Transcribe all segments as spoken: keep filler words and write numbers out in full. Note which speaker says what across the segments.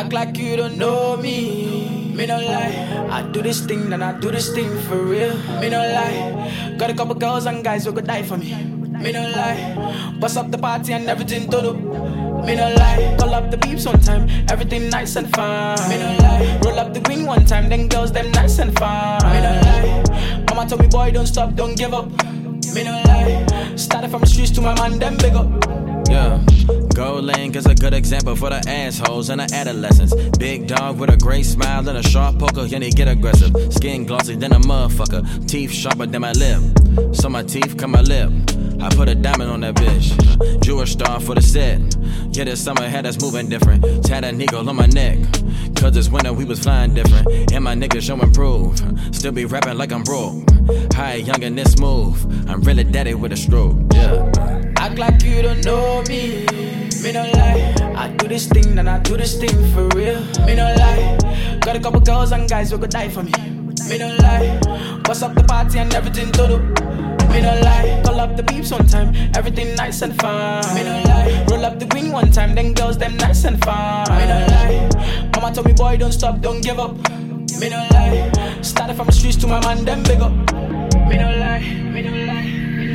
Speaker 1: Act like you don't know me. Me no lie. I do this thing, then I do this thing for real. Me no lie. Got a couple girls and guys who could die for me. Me no lie. Bust up the party and everything to do. Me no lie. Call up the beeps one time, everything nice and fine. Me no lie. Roll up the green one time, then girls them nice and fine. Me no lie. Mama told me, boy, don't stop, don't give up. Me no lie. Started from the streets to my man, them big up.
Speaker 2: Yeah, Gold Link is a good example for the assholes and the adolescents. Big dog with a great smile and a sharp poker, and he get aggressive. Skin glossy than a motherfucker, teeth sharper than my lip. So my teeth cut my lip. I put a diamond on that bitch. Jewish star for the set. Yeah, this summer had us moving different. Tad an eagle on my neck. Cause this winter we was flying different. And my niggas show improve. Still be rapping like I'm broke. High, young and this smooth. I'm really daddy with a stroke. Yeah.
Speaker 1: Act like you don't know me. Me no lie. I do this thing, then I do this thing for real. Me no lie. Got a couple girls and guys who could die for me. Me no lie. Bust up the party and everything to do. Me no lie. Call up the beeps one time, everything nice and fine. Me no lie. Roll up the green one time, then girls them nice and fine. Me no lie. Mama told me, boy, don't stop, don't give up. Me no lie. Started from the streets to my man, them big up. Me no lie. Me no lie.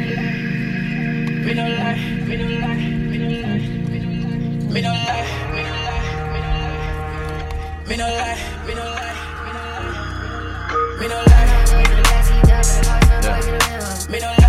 Speaker 1: Me no lie. Me no lie. Me no lie. Me no lie. Me no lie. Me no lie. Me no lie. Me no lie. Me no lie. Me no lie. Me no lie.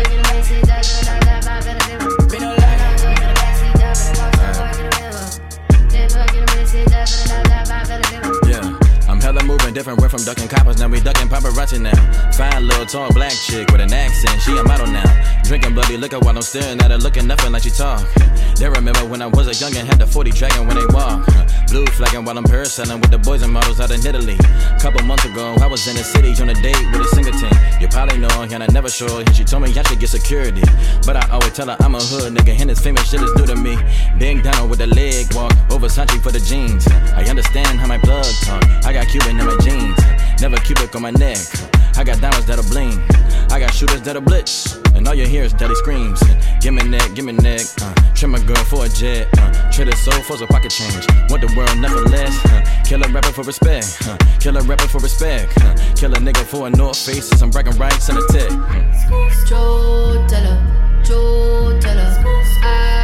Speaker 2: Yeah, I'm hella moving different. We're from ducking coppers, now we ducking paparazzi now. Fine little tall black chick with an accent, she a model now. Drinking bloody liquor while I'm staring at her, looking nothing like she talk. They remember when I was a youngin', had the forty dragging when they walk. Blue flagging while I'm parasailing with the boys and models out in Italy. Couple months ago, I was in the city on a date with a singer team. You probably know, and I never sure. She told me I should get security, but I always tell her I'm a hood nigga, and this famous shit is new to me. Big down with the leg walk, over Sanchi for the jeans. I understand how my blood talk. I got Cuban in my jeans, never Cubic on my neck. I got diamonds that'll bling, I got shooters that'll blitz, and all you hear is daddy screams. Give me neck, give me neck, uh, trim a girl for a jet, uh, trade a soul for some pocket change. Want the world, never less. Uh, kill a rapper for respect, uh, kill a rapper for respect, uh, kill a nigga for a North Face and some bragging rights and a tech.
Speaker 3: Joe Della, Joe Della, I